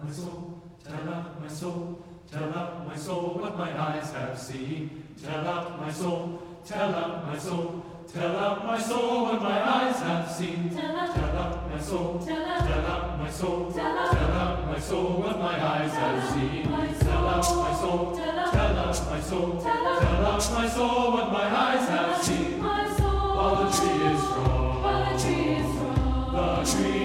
my soul, tell up my soul, tell up my soul what my eyes have seen. Tell up my soul, tell up my soul, tell up my soul what my eyes have seen. Tell up my soul, tell up my soul, tell up my soul what my eyes have seen. Tell up my soul, tell up my soul, tell up my soul what my eyes have seen. While the tree is strong, the tree